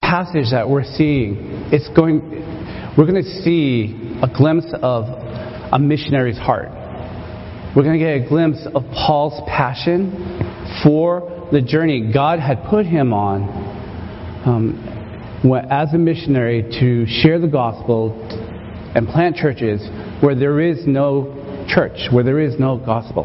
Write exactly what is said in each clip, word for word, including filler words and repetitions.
passage that we're seeing, it's going, we're going to see a glimpse of a missionary's heart. We're going to get a glimpse of Paul's passion for the journey God had put him on um, as a missionary to share the gospel and plant churches where there is no church, where there is no gospel.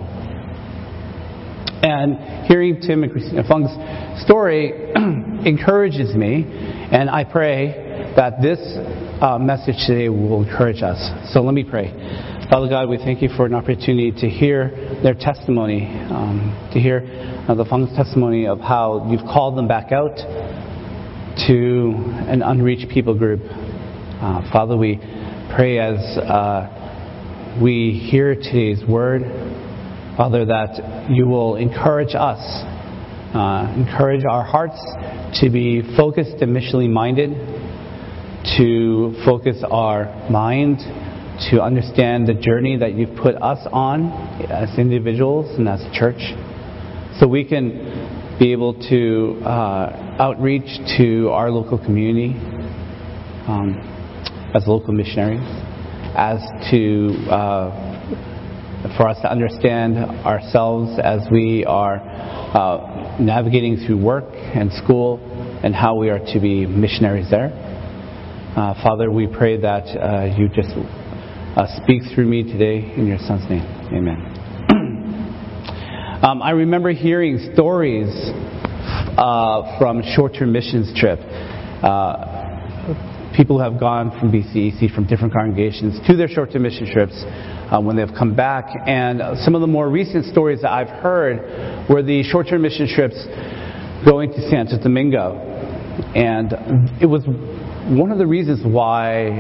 And hearing Tim and Christina Fung's story encourages me, and I pray that this uh, message today will encourage us. So let me pray. Father God, we thank you for an opportunity to hear their testimony, um, to hear uh, the Fung's testimony of how you've called them back out to an unreached people group. Uh, Father, we pray as uh, we hear today's word, Father, that you will encourage us, uh, encourage our hearts to be focused and missionally minded, to focus our mind, to understand the journey that you've put us on as individuals and as a church, so we can be able to uh, outreach to our local community um, as local missionaries, as to uh, for us to understand ourselves as we are uh, navigating through work and school and how we are to be missionaries there. Uh, Father, we pray that uh, you just uh, speak through me today in your Son's name. Amen. um, I remember hearing stories uh, from short-term missions trip. Uh, people who have gone from B C E C, from different congregations, to their short-term mission trips uh, when they've come back. And some of the more recent stories that I've heard were the short-term mission trips going to Santo Domingo. And it was one of the reasons why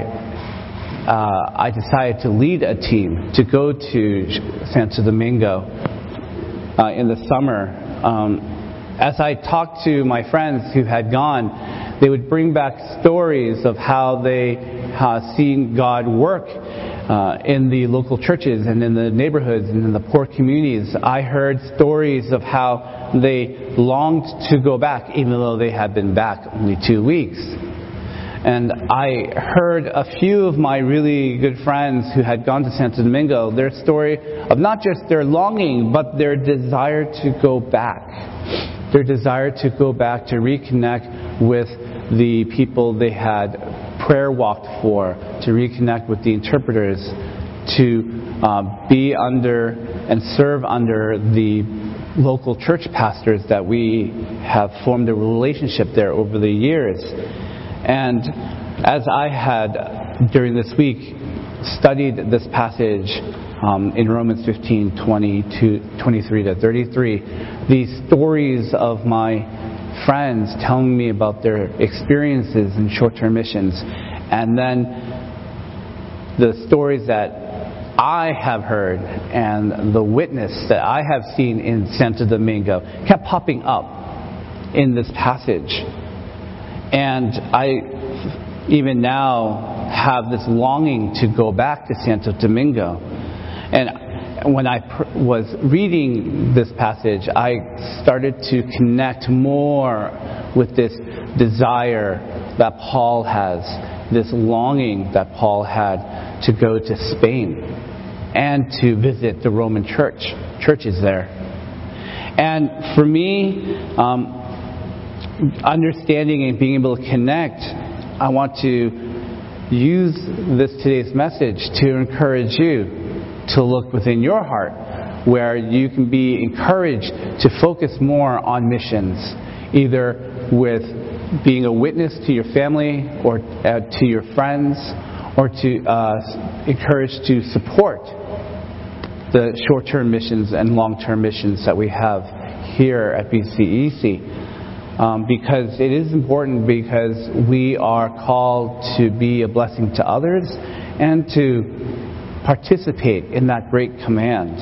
uh, I decided to lead a team to go to Santo Domingo uh, in the summer. Um, as I talked to my friends who had gone, they would bring back stories of how they uh, seen God work uh, in the local churches and in the neighborhoods and in the poor communities. I heard stories of how they longed to go back, even though they had been back only two weeks. And I heard a few of my really good friends who had gone to Santo Domingo, their story of not just their longing, but their desire to go back. Their desire to go back, to reconnect with the people they had prayer walked for, to reconnect with the interpreters, to uh, be under and serve under the local church pastors that we have formed a relationship there over the years. And as I had, during this week, studied this passage um, in Romans fifteen, twenty-three to thirty-three, these stories of my friends telling me about their experiences in short-term missions, and then the stories that I have heard and the witness that I have seen in Santo Domingo kept popping up in this passage. And I, even now, have this longing to go back to Santo Domingo. And when I pr- was reading this passage, I started to connect more with this desire that Paul has, this longing that Paul had to go to Spain and to visit the Roman church, churches there. And for me, um, understanding and being able to connect, I want to use this today's message to encourage you to look within your heart, where you can be encouraged to focus more on missions, either with being a witness to your family or uh, to your friends, or to uh, encourage to support the short-term missions and long-term missions that we have here at B C E C. Um, because it is important, because we are called to be a blessing to others and to participate in that great command.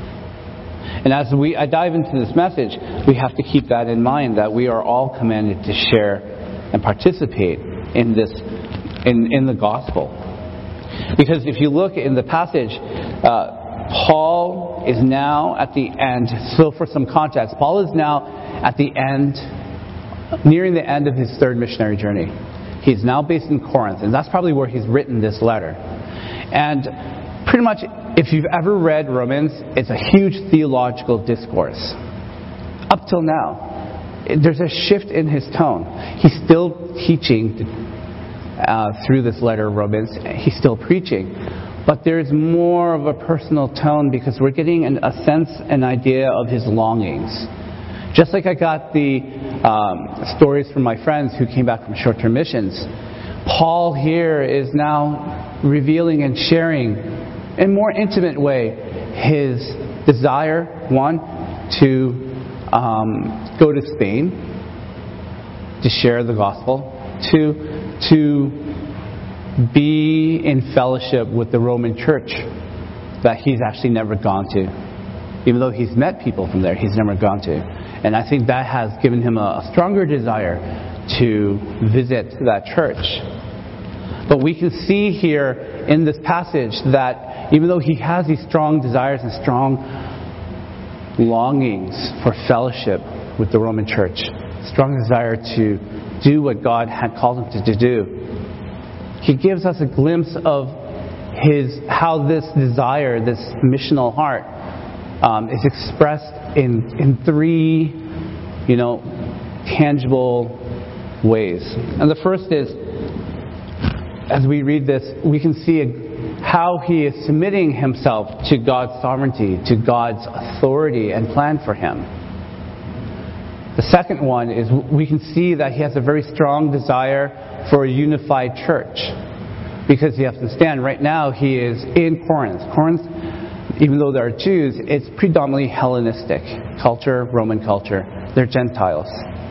And as we I dive into this message, we have to keep that in mind, that we are all commanded to share and participate in this, in, in the gospel. Because if you look in the passage, uh, Paul is now at the end. So for some context, Paul is now at the end nearing the end of his third missionary journey. He's now based in Corinth, and that's probably where he's written this letter. And pretty much, if you've ever read Romans, it's a huge theological discourse. Up till now, there's a shift in his tone. He's still teaching uh, through this letter of Romans. He's still preaching. But there's more of a personal tone because we're getting an, a sense, an idea of his longings. Just like I got the um, stories from my friends who came back from short-term missions, Paul here is now revealing and sharing in a more intimate way his desire, one, to um, go to Spain, to share the gospel, two, to be in fellowship with the Roman church that he's actually never gone to. Even though he's met people from there, he's never gone to. And I think that has given him a, a stronger desire to visit that church. But we can see here in this passage that even though he has these strong desires and strong longings for fellowship with the Roman church, strong desire to do what God had called him to, to do, he gives us a glimpse of his how this desire, this missional heart, um, is expressed in in three, you know, tangible ways. And the first is, as we read this, we can see how he is submitting himself to God's sovereignty, to God's authority and plan for him. The second one is we can see that he has a very strong desire for a unified church. Because you have to understand, right now he is in Corinth. Corinth, even though there are Jews, it's predominantly Hellenistic culture, Roman culture. They're Gentiles.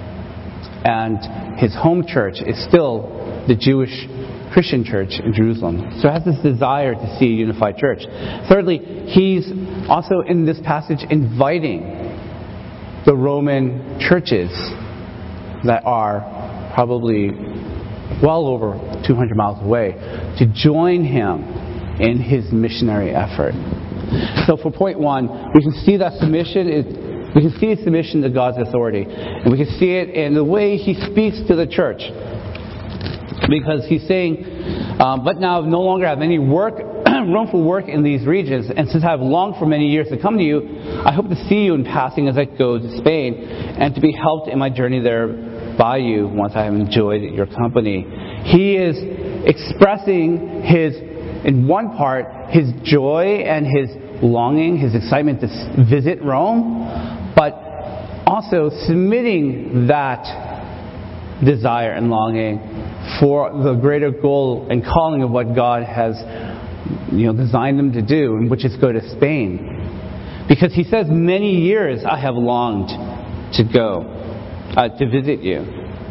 And his home church is still the Jewish Christian church in Jerusalem. So he has this desire to see a unified church. Thirdly, he's also in this passage inviting the Roman churches that are probably well over two hundred miles away to join him in his missionary effort. So for point one, we can see that submission is, we can see his submission to God's authority. And we can see it in the way he speaks to the church. Because he's saying, um, but now I no longer have any work, room for work in these regions, and since I have longed for many years to come to you, I hope to see you in passing as I go to Spain, and to be helped in my journey there by you once I have enjoyed your company. He is expressing his, in one part, his joy and his longing, his excitement to visit Rome, but also submitting that desire and longing for the greater goal and calling of what God has, you know, designed him to do, which is go to Spain. Because he says, many years I have longed to go, uh, to visit you.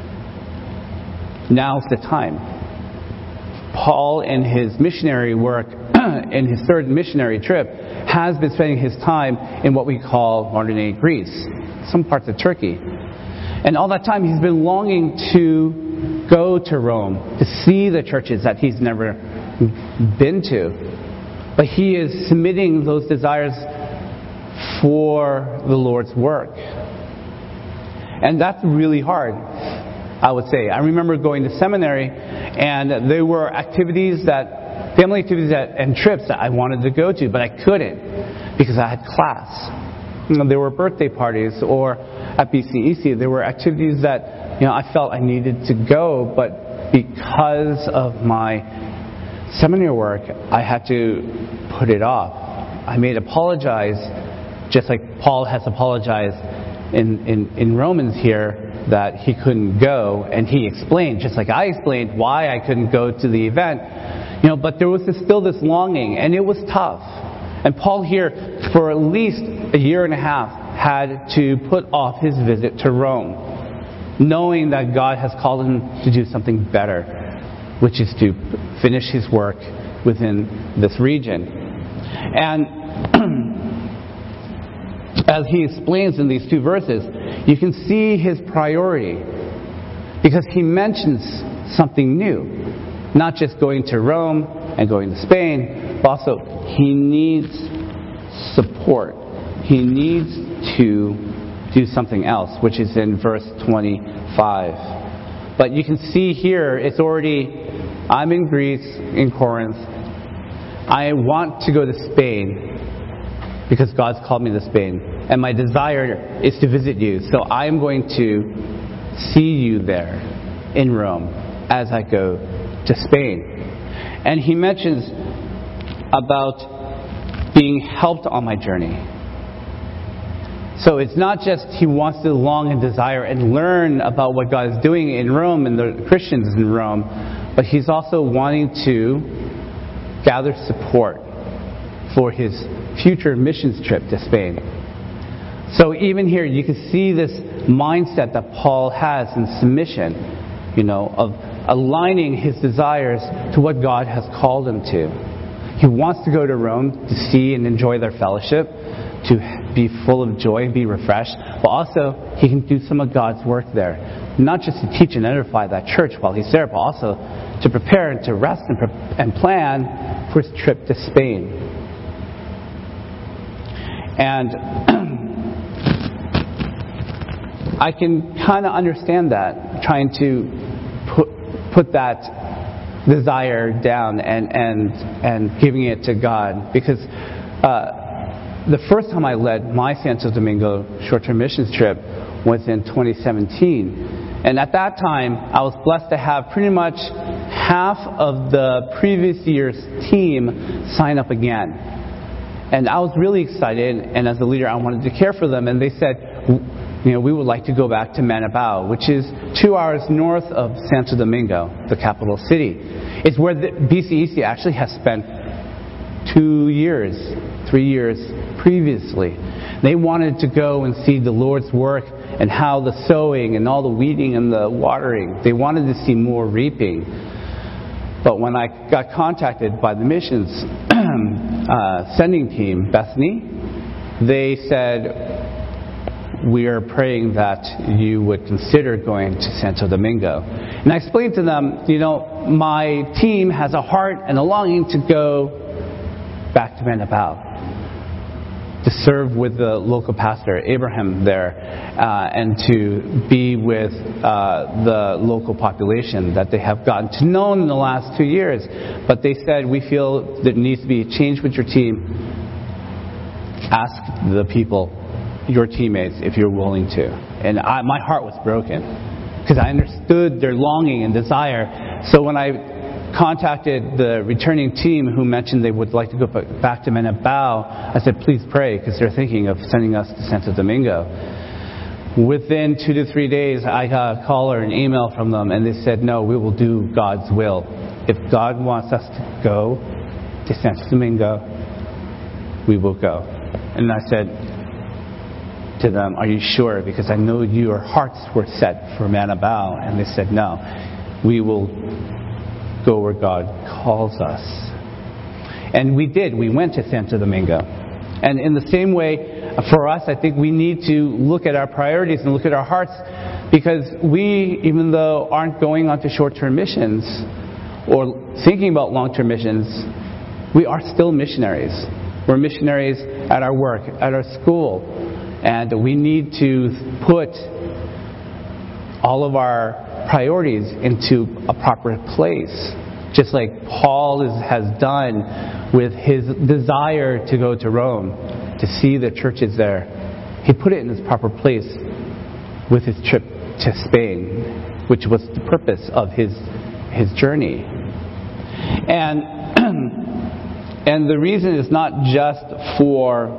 Now's the time. Paul, in his missionary work, in his third missionary trip, has been spending his time in what we call modern-day Greece, some parts of Turkey. And all that time he's been longing to go to Rome, to see the churches that he's never been to. But he is submitting those desires for the Lord's work. And that's really hard, I would say. I remember going to seminary, and there were activities that, family activities that, and trips that I wanted to go to, but I couldn't because I had class. You know, there were birthday parties, or at B C E C, there were activities that, you know, I felt I needed to go, but because of my seminary work, I had to put it off. I may apologize, just like Paul has apologized in, in, in Romans here, that he couldn't go, and he explained, just like I explained, why I couldn't go to the event. You know, but there was this, still this longing, and it was tough. And Paul here, for at least a year and a half, had to put off his visit to Rome, knowing that God has called him to do something better, which is to finish his work within this region. And as he explains in these two verses, you can see his priority, because he mentions something new. Not just going to Rome and going to Spain, but also he needs support. He needs to do something else, which is in verse twenty-five. But you can see here, it's already, I'm in Greece, in Corinth. I want to go to Spain because God's called me to Spain. And my desire is to visit you. So I'm going to see you there in Rome as I go to Spain. And he mentions about being helped on my journey. So it's not just he wants to long and desire and learn about what God is doing in Rome and the Christians in Rome, but he's also wanting to gather support for his future missions trip to Spain. So even here you can see this mindset that Paul has in submission, you know, of aligning his desires to what God has called him to. He wants to go to Rome to see and enjoy their fellowship, to be full of joy and be refreshed, but also he can do some of God's work there. Not just to teach and edify that church while he's there, but also to prepare and to rest and, pre- and plan for his trip to Spain. And I can kind of understand that, trying to put, put that desire down and, and, and giving it to God, because uh, the first time I led my Santo Domingo short-term missions trip was in twenty seventeen. And at that time, I was blessed to have pretty much half of the previous year's team sign up again. And I was really excited, and as a leader, I wanted to care for them. And they said, you know, we would like to go back to Manabao, which is two hours north of Santo Domingo, the capital city. It's where the B C E C actually has spent two years, three years previously. They wanted to go and see the Lord's work and how the sowing and all the weeding and the watering, they wanted to see more reaping. But when I got contacted by the missions uh, sending team, Bethany, they said, we are praying that you would consider going to Santo Domingo. And I explained to them, you know, my team has a heart and a longing to go back to Manabao, to serve with the local pastor, Abraham, there, uh, and to be with uh, the local population that they have gotten to know in the last two years. But they said, we feel there needs to be a change with your team. Ask the people, your teammates, if you're willing to. And I, my heart was broken because I understood their longing and desire. So when I contacted the returning team who mentioned they would like to go back to Manabao, I said, please pray, because they're thinking of sending us to Santo Domingo. Within two to three days, I got a call or an email from them, and they said, no, we will do God's will. If God wants us to go to Santo Domingo, we will go. And I said to them, are you sure? Because I know your hearts were set for Manabao. And they said, no, we will go where God calls us. And we did. We went to Santo Domingo. And in the same way, for us, I think we need to look at our priorities and look at our hearts, because we, even though aren't going on to short-term missions or thinking about long-term missions, we are still missionaries. We're missionaries at our work, at our school. And we need to put all of our priorities into a proper place, just like Paul is, has done with his desire to go to Rome, to see the churches there. He put it in its proper place with his trip to Spain, which was the purpose of his his journey. And and the reason is not just for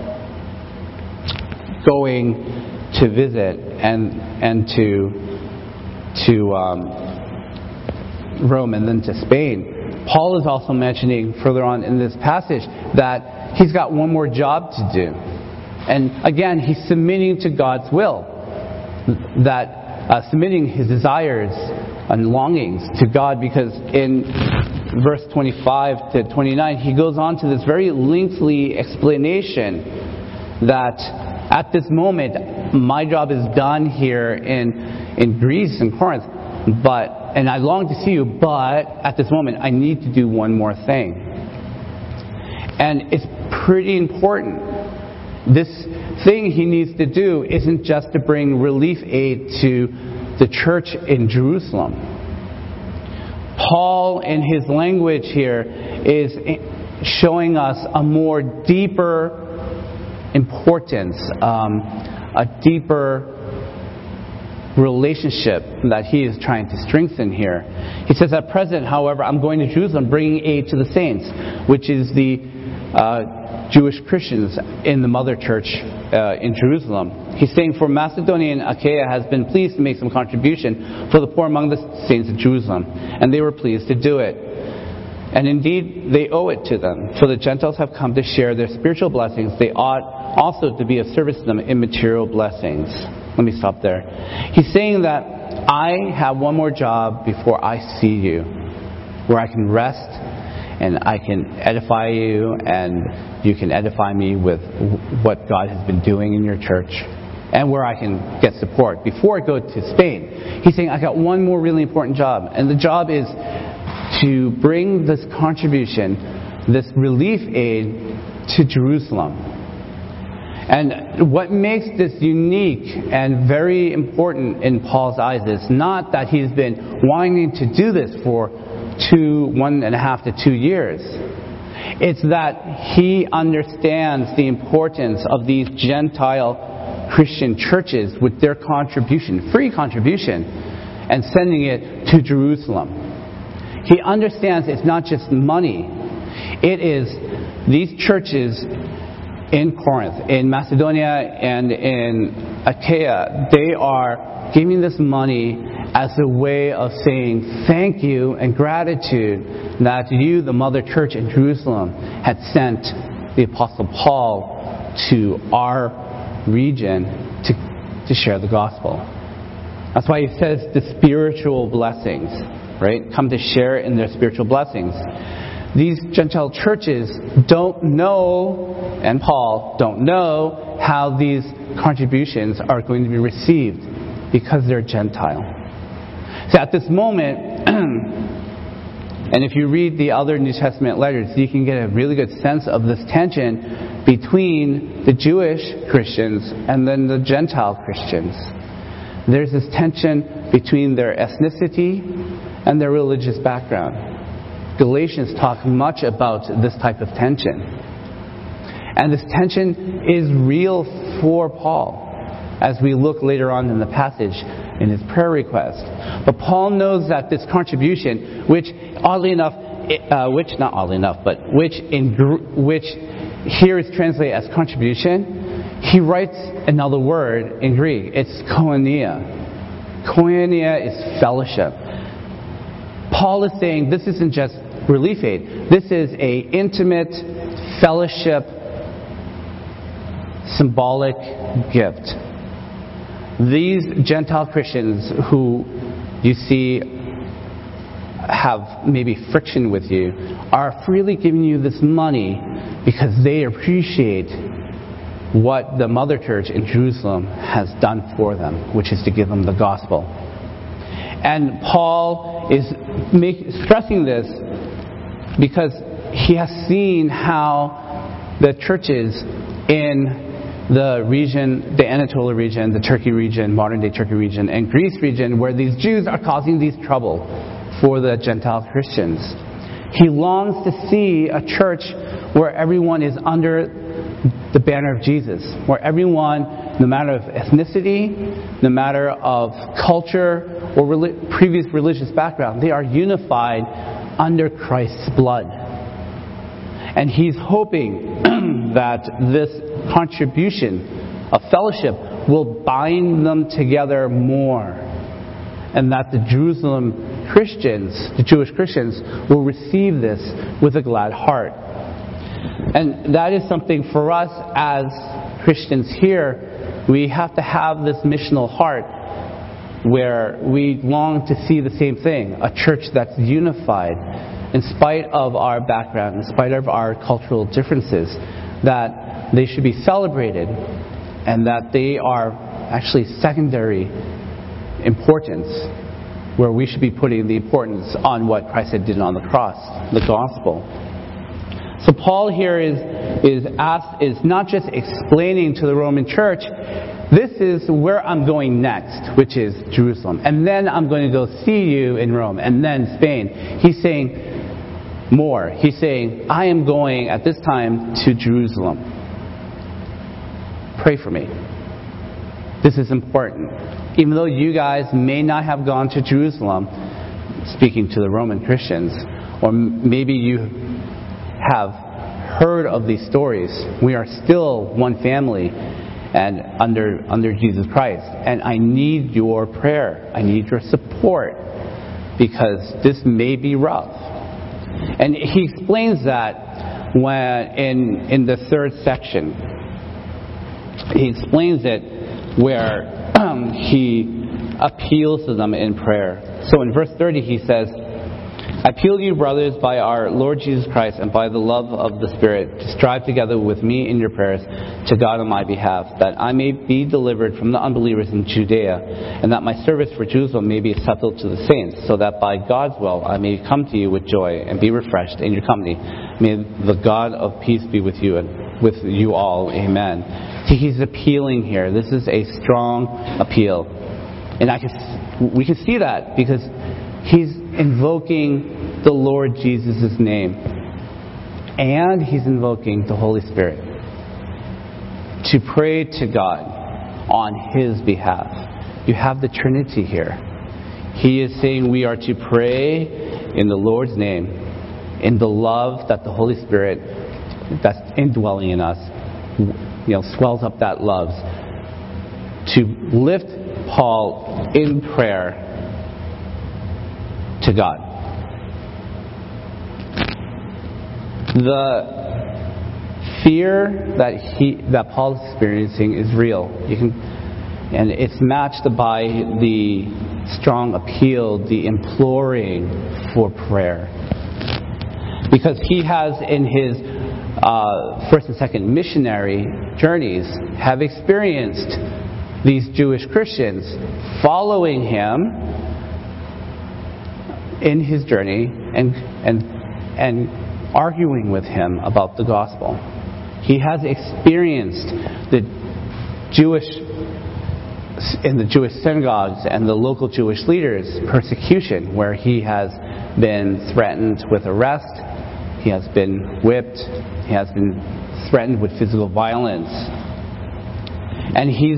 going to visit and and to to um, Rome and then to Spain. Paul is also mentioning further on in this passage that he's got one more job to do. And again, he's submitting to God's will, that uh, submitting his desires and longings to God, because in verse twenty-five to twenty-nine, he goes on to this very lengthy explanation that at this moment, my job is done here in in Greece and Corinth, but and I long to see you, but at this moment I need to do one more thing. And it's pretty important this thing he needs to do isn't just to bring relief aid to the church in Jerusalem. Paul, in his language here, is showing us a more deeper importance, um, a deeper relationship that he is trying to strengthen here. He says, at present, however, I'm going to Jerusalem bringing aid to the saints, which is the uh, Jewish Christians in the mother church uh, in Jerusalem. He's saying, for Macedonia and Achaia has been pleased to make some contribution for the poor among the saints of Jerusalem, and they were pleased to do it. And indeed, they owe it to them, for the Gentiles have come to share their spiritual blessings. They ought also to be of service to them in material blessings. Let me stop there. He's saying that I have one more job before I see you, where I can rest and I can edify you and you can edify me with what God has been doing in your church, and where I can get support before I go to Spain. He's saying I got one more really important job, and the job is to bring this contribution, this relief aid to Jerusalem. And what makes this unique and very important in Paul's eyes is not that he's been wanting to do this for two, one and a half to two years. It's that he understands the importance of these Gentile Christian churches with their contribution, free contribution, and sending it to Jerusalem. He understands it's not just money. It is these churches in Corinth, in Macedonia, and in Achaia, they are giving this money as a way of saying thank you and gratitude that you, the mother church in Jerusalem, had sent the Apostle Paul to our region to, to share the gospel. That's why he says the spiritual blessings, right? Come to share in their spiritual blessings. These Gentile churches don't know, and Paul don't know, how these contributions are going to be received because they're Gentile. So at this moment, and if you read the other New Testament letters, you can get a really good sense of this tension between the Jewish Christians and then the Gentile Christians. There's this tension between their ethnicity and their religious background. Galatians talk much about this type of tension. And this tension is real for Paul, as we look later on in the passage in his prayer request. But Paul knows that this contribution, which oddly enough, uh, which not oddly enough, but which in which here is translated as contribution, he writes another word in Greek. It's koinonia. Koinonia is fellowship. Paul is saying this isn't just relief aid. This is a intimate fellowship, symbolic gift. These Gentile Christians who you see have maybe friction with you are freely giving you this money because they appreciate what the mother church in Jerusalem has done for them, which is to give them the gospel. And Paul is make, stressing this because he has seen how the churches in the region, the Anatolia region, the Turkey region, modern-day Turkey region, and Greece region, where these Jews are causing these trouble for the Gentile Christians. He longs to see a church where everyone is under the banner of Jesus, where everyone, no matter of ethnicity, no matter of culture or rel- previous religious background, they are unified under Christ's blood. And he's hoping that this contribution of fellowship will bind them together more, and that the Jerusalem Christians, the Jewish Christians, will receive this with a glad heart. And that is something for us as Christians here. We have to have this missional heart where we long to see the same thing, a church that's unified in spite of our background, in spite of our cultural differences, that they should be celebrated and that they are actually secondary importance, where we should be putting the importance on what Christ had did on the cross, the gospel. So Paul here is is asked is not just explaining to the Roman church, this is where I'm going next, which is Jerusalem. And then I'm going to go see you in Rome, and then Spain. He's saying more. He's saying, I am going at this time to Jerusalem. Pray for me. This is important. Even though you guys may not have gone to Jerusalem, speaking to the Roman Christians, or maybe you have heard of these stories, we are still one family and under under Jesus Christ. And I need your prayer. I need your support, because this may be rough. And he explains that when in in the third section. He explains it where um, he appeals to them in prayer. So in verse thirty he says, I appeal to you, brothers, by our Lord Jesus Christ and by the love of the Spirit, to strive together with me in your prayers to God on my behalf, that I may be delivered from the unbelievers in Judea, and that my service for Jerusalem may be acceptable to the saints, so that by God's will I may come to you with joy and be refreshed in your company. May the God of peace be with you and with you all. Amen. See, he's appealing here. This is a strong appeal. And I can, we can see that because he's invoking the Lord Jesus' name. And he's invoking the Holy Spirit to pray to God on his behalf. You have the Trinity here. He is saying we are to pray in the Lord's name, in the love that the Holy Spirit that's indwelling in us, you know, swells up that love, to lift Paul in prayer to God. The fear that he that Paul is experiencing is real. You can, and it's matched by the strong appeal, the imploring for prayer, because he has in his uh, first and second missionary journeys have experienced these Jewish Christians following him in his journey and and and arguing with him about the gospel. He has experienced the Jewish in the Jewish synagogues and the local Jewish leaders persecution, where he has been threatened with arrest, he has been whipped, he has been threatened with physical violence, and he's,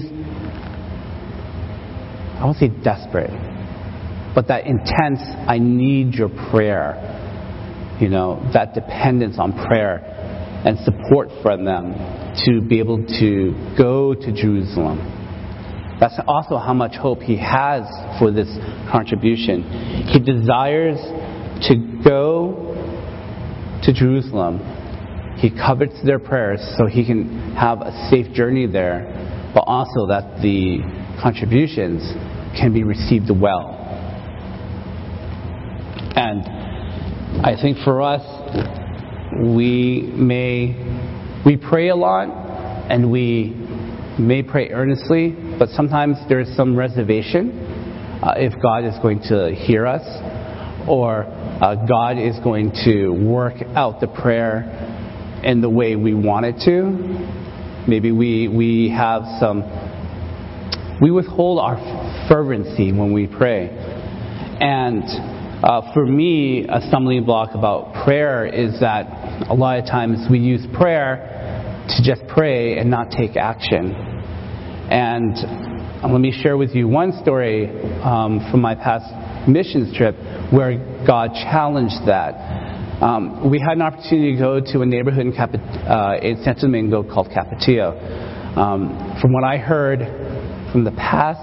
I won't say desperate, but that intense, I need your prayer, you know, that dependence on prayer and support from them to be able to go to Jerusalem. That's also how much hope he has for this contribution. He desires to go to Jerusalem. He covets their prayers so he can have a safe journey there, but also that the contributions can be received well. And I think for us, we may we pray a lot and we may pray earnestly, but sometimes there's some reservation uh, if God is going to hear us, or uh, God is going to work out the prayer in the way we want it to. Maybe we we have some we withhold our fervency when we pray. And uh, for me, a stumbling block about prayer is that a lot of times we use prayer to just pray and not take action. And let me share with you one story um, from my past missions trip where God challenged that. Um, we had an opportunity to go to a neighborhood in, Cap- uh, in Santo Domingo called Capetillo. Um, from what I heard from the past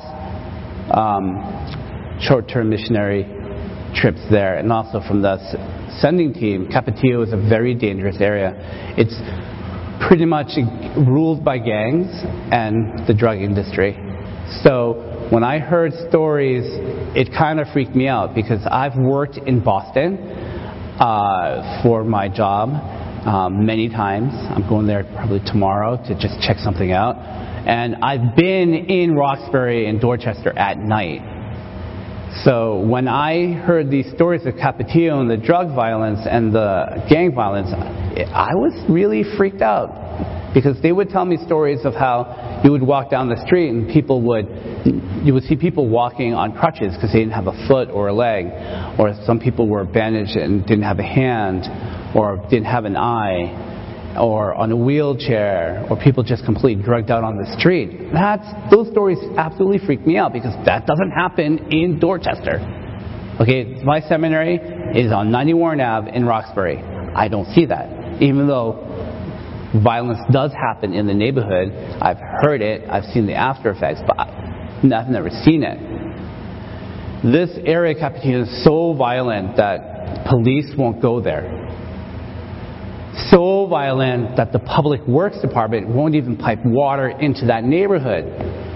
um, short-term missionary trips there, and also from the s- sending team, Capetillo is a very dangerous area. It's pretty much ruled by gangs and the drug industry. So when I heard stories, it kind of freaked me out, because I've worked in Boston uh, for my job um, many times. I'm going there probably tomorrow to just check something out. And I've been in Roxbury and Dorchester at night. So when I heard these stories of Capetillo and the drug violence and the gang violence, I was really freaked out, because they would tell me stories of how you would walk down the street and people would, you would see people walking on crutches because they didn't have a foot or a leg, or some people were bandaged and didn't have a hand, or didn't have an eye, or on a wheelchair, or people just completely drugged out on the street. That's, those stories absolutely freak me out, because that doesn't happen in Dorchester. Okay, my seminary is on ninety Warren Avenue in Roxbury. I don't see that. Even though violence does happen in the neighborhood, I've heard it, I've seen the after effects, but I've never seen it. This area, Capetillo, is so violent that police won't go there. So violent that the Public Works Department won't even pipe water into that neighborhood.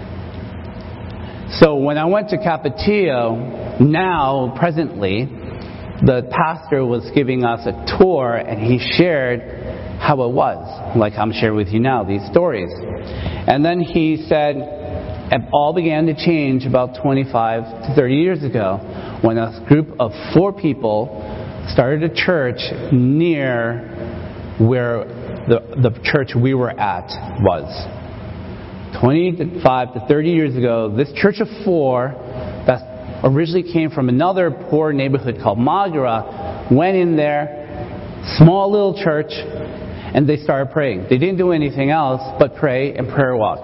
So when I went to Capetillo, now, presently, the pastor was giving us a tour, and he shared how it was, like I'm sharing with you now, these stories. And then he said it all began to change about twenty-five to thirty years ago, when a group of four people started a church near where the, the church we were at was. twenty-five to thirty years ago, this church of four that originally came from another poor neighborhood called Magura went in there, small little church, and they started praying. They didn't do anything else but pray and prayer walk.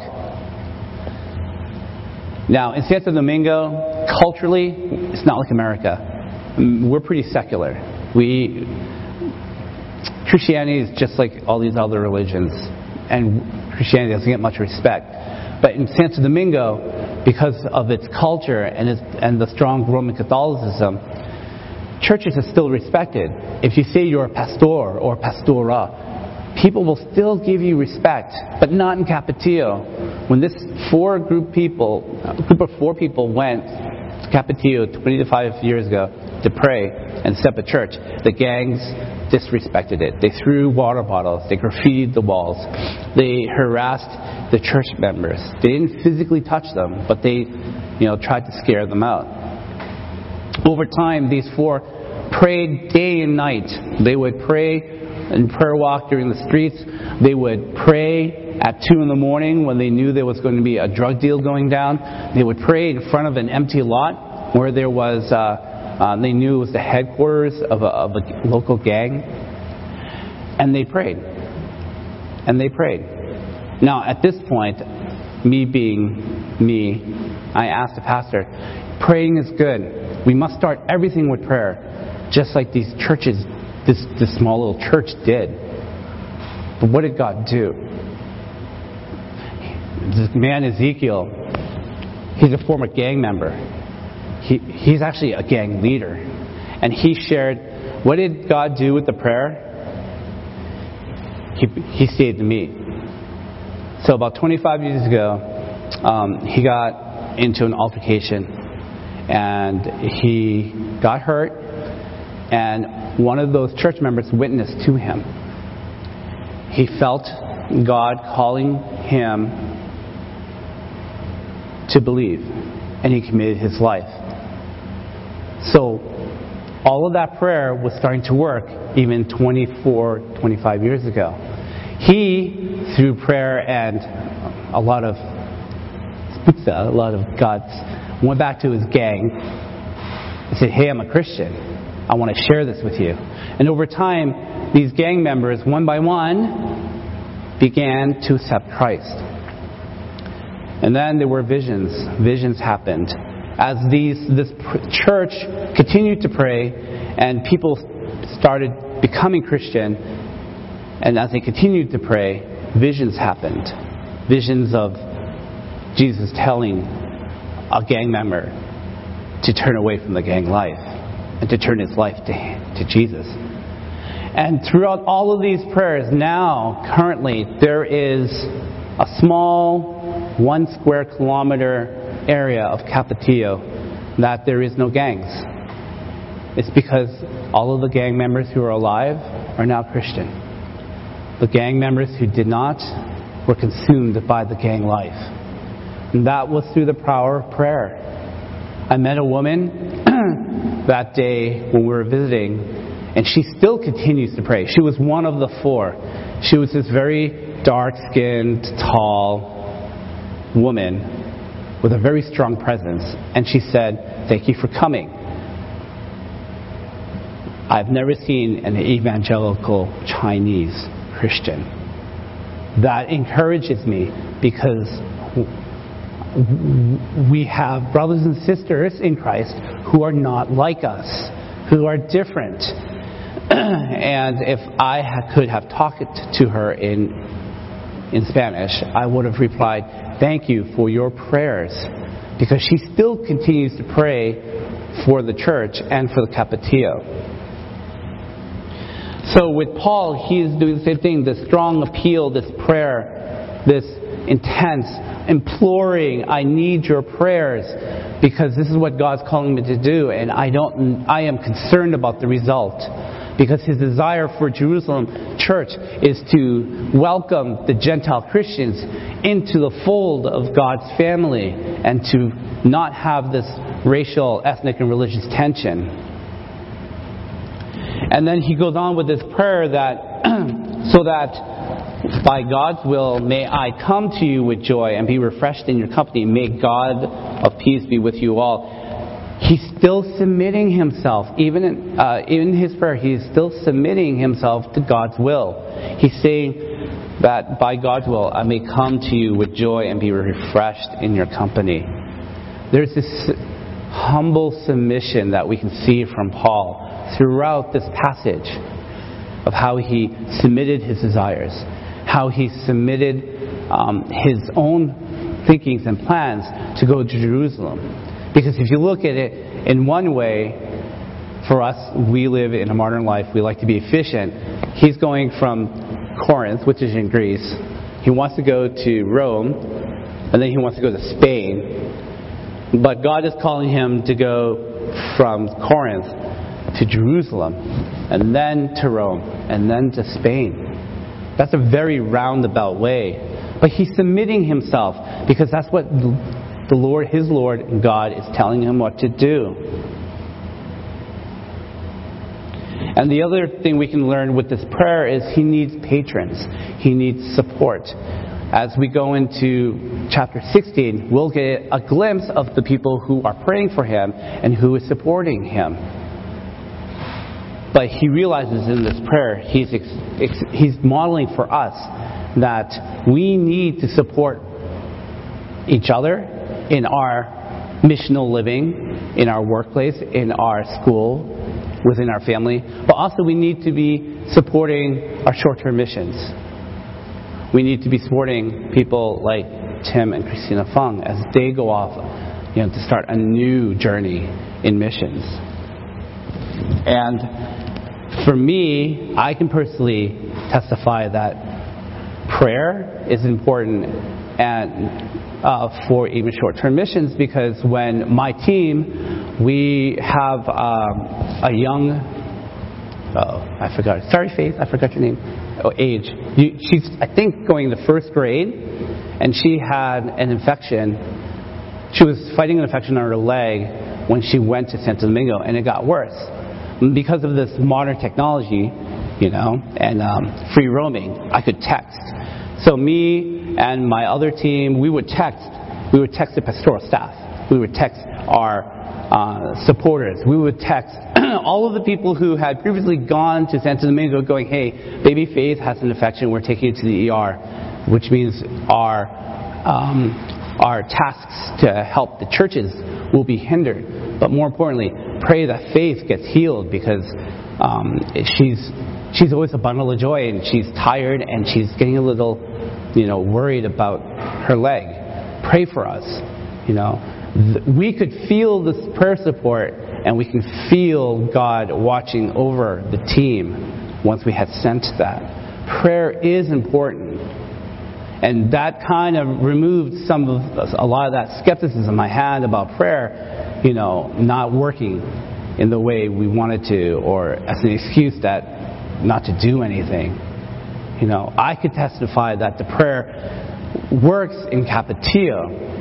Now, in Santo Domingo, culturally, it's not like America. We're pretty secular. We Christianity is just like all these other religions, and Christianity doesn't get much respect. But in Santo Domingo, because of its culture and its, and the strong Roman Catholicism, churches are still respected. If you say you're a pastor or pastora, people will still give you respect, but not in Capetillo. When this four group people, a group of four people went to Capetillo twenty-five years ago to pray and set up a church, the gangs disrespected it. They threw water bottles. They graffitied the walls. They harassed the church members. They didn't physically touch them, but they, you know, tried to scare them out. Over time, these four prayed day and night. They would pray and prayer walk during the streets. They would pray at two in the morning when they knew there was going to be a drug deal going down. They would pray in front of an empty lot where there was, uh, uh, they knew it was the headquarters of a, of a local gang. And they prayed. And they prayed. Now, at this point, me being me, I asked the pastor, praying is good. We must start everything with prayer, just like these churches, this, this small little church did. But what did God do? This man Ezekiel, he's a former gang member. He, he's actually a gang leader. And he shared, what did God do with the prayer? He, he saved me. So about twenty-five years ago, um, he got into an altercation. And he got hurt. And one of those church members witnessed to him. He felt God calling him to believe. And he committed his life. So all of that prayer was starting to work even twenty-four, twenty-five years ago. He, through prayer and a lot of a lot of guts, went back to his gang and said, hey, I'm a Christian. I want to share this with you. And over time, these gang members, one by one, began to accept Christ. And then there were visions. Visions happened. As these this church continued to pray and people started becoming Christian, and as they continued to pray, visions happened. Visions of Jesus telling a gang member to turn away from the gang life and to turn his life to, to Jesus. And throughout all of these prayers, now, currently, there is a small one square kilometer area of Capetillo that there is no gangs. It's because all of the gang members who are alive are now Christian. The gang members who did not were consumed by the gang life. And that was through the power of prayer. I met a woman that day when we were visiting, and she still continues to pray. She was one of the four. She was this very dark-skinned, tall woman with a very strong presence. And she said, "Thank you for coming. I've never seen an evangelical Chinese Christian." That encourages me, because we have brothers and sisters in Christ who are not like us, who are different. And if I ha- could have talked to her in in Spanish, I would have replied, "Thank you for your prayers," because she still continues to pray for the church and for the Capitio. So with Paul, he is doing the same thing, this strong appeal, this prayer, this intense imploring, "I need your prayers because this is what God's calling me to do, and I don't I am concerned about the result." Because his desire for Jerusalem church is to welcome the Gentile Christians into the fold of God's family and to not have this racial, ethnic, and religious tension. And then he goes on with this prayer that so that by God's will may I come to you with joy and be refreshed in your company. May God of peace be with you all. He's still submitting himself. Even in, uh, in his prayer, he's still submitting himself to God's will. He's saying that by God's will, I may come to you with joy and be refreshed in your company. There's this humble submission that we can see from Paul throughout this passage of how he submitted his desires, how he submitted um, his own thinkings and plans to go to Jerusalem. Because if you look at it in one way, for us, we live in a modern life, we like to be efficient. He's going from Corinth, which is in Greece. He wants to go to Rome, and then he wants to go to Spain. But God is calling him to go from Corinth to Jerusalem, and then to Rome, and then to Spain. That's a very roundabout way. But he's submitting himself because that's what the Lord, his Lord, and God is telling him what to do. And the other thing we can learn with this prayer is he needs patrons. He needs support. As we go into chapter sixteen, we'll get a glimpse of the people who are praying for him and who is supporting him. But he realizes in this prayer, he's, ex- ex- he's modeling for us that we need to support each other in our missional living, in our workplace, in our school, within our family. But also we need to be supporting our short-term missions. We need to be supporting people like Tim and Christina Fung as they go off, you know, to start a new journey in missions. And for me, I can personally testify that prayer is important and uh, for even short-term missions, because when my team, we have um, a young, oh, I forgot, sorry Faith, I forgot your name, oh, age. You, she's, I think, going to first grade, and she had an infection. She was fighting an infection on her leg when she went to Santo Domingo, and it got worse. Because of this modern technology, you know, and um, free roaming, I could text. So me and my other team, we would text. We would text the pastoral staff. We would text our uh, supporters. We would text all of the people who had previously gone to Santo Domingo going, "Hey, baby Faith has an infection. We're taking you to the E R," which means our um, our tasks to help the churches will be hindered. But more importantly, pray that Faith gets healed, because um, she's she's always a bundle of joy, and she's tired, and she's getting a little, you know, worried about her leg. Pray for us. You know, we could feel this prayer support, and we can feel God watching over the team once we had sensed that. Prayer is important. And that kind of removed some of a lot of that skepticism I had about prayer, you know, not working in the way we wanted to, or as an excuse that not to do anything. You know, I could testify that the prayer works in Capitio,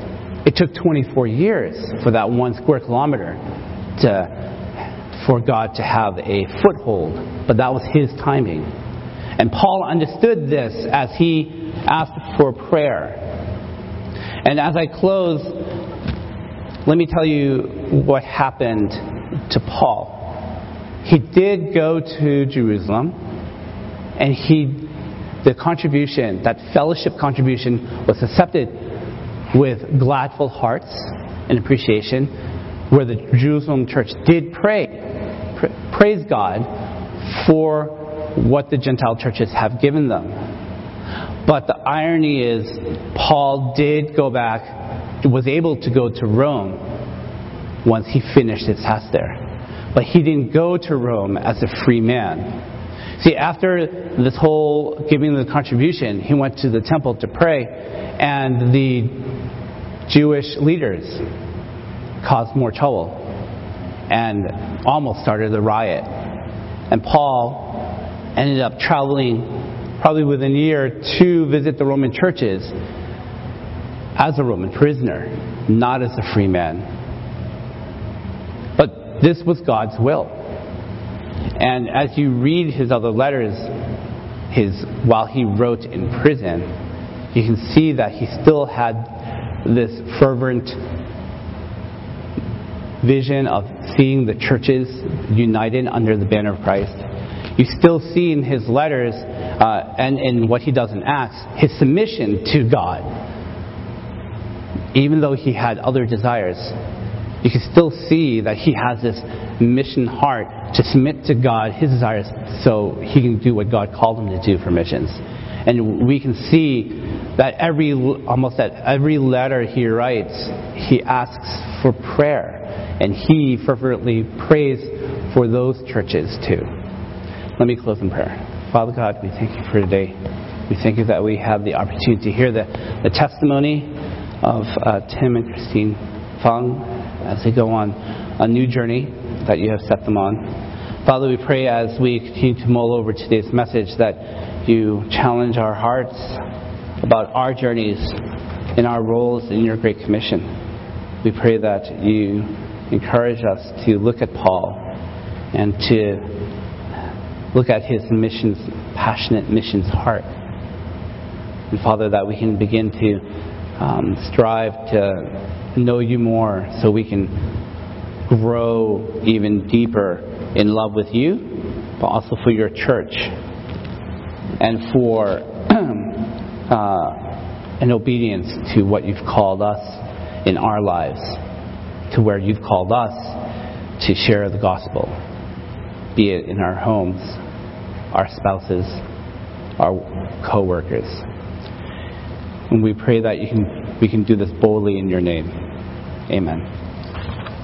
It took twenty-four years for that one square kilometer to, for God to have a foothold, but that was His timing. And Paul understood this as he asked for prayer. And as I close, let me tell you what happened to Paul. He did go to Jerusalem, and he, the contribution, that fellowship contribution, was accepted with gladful hearts and appreciation, where the Jerusalem church did pray, pra- praise God for what the Gentile churches have given them. But the irony is, Paul did go back, was able to go to Rome once he finished his task there. But he didn't go to Rome as a free man. See, after this whole giving the contribution, he went to the temple to pray, and the Jewish leaders caused more trouble and almost started a riot. And Paul ended up traveling probably within a year to visit the Roman churches as a Roman prisoner, not as a free man. But this was God's will. And as you read his other letters, his while he wrote in prison, you can see that he still had this fervent vision of seeing the churches united under the banner of Christ. You still see in his letters uh, and in what he does in Acts, his submission to God. Even though he had other desires, you can still see that he has this mission heart to submit to God his desires so he can do what God called him to do for missions. And we can see that every almost at every letter he writes, he asks for prayer. And he fervently prays for those churches too. Let me close in prayer. Father God, we thank you for today. We thank you that we have the opportunity to hear the, the testimony of uh, Tim and Christine Fung as they go on a new journey that you have set them on. Father, we pray as we continue to mull over today's message that you challenge our hearts about our journeys and our roles in your Great Commission. We pray that you encourage us to look at Paul and to look at his missions, passionate missions heart. And Father, that we can begin to um, strive to know you more so we can grow even deeper in love with you, but also for your church and for uh, an obedience to what you've called us in our lives, to where you've called us to share the gospel, be it in our homes, our spouses, our co-workers. And we pray that you can, we can do this boldly in your name. Amen.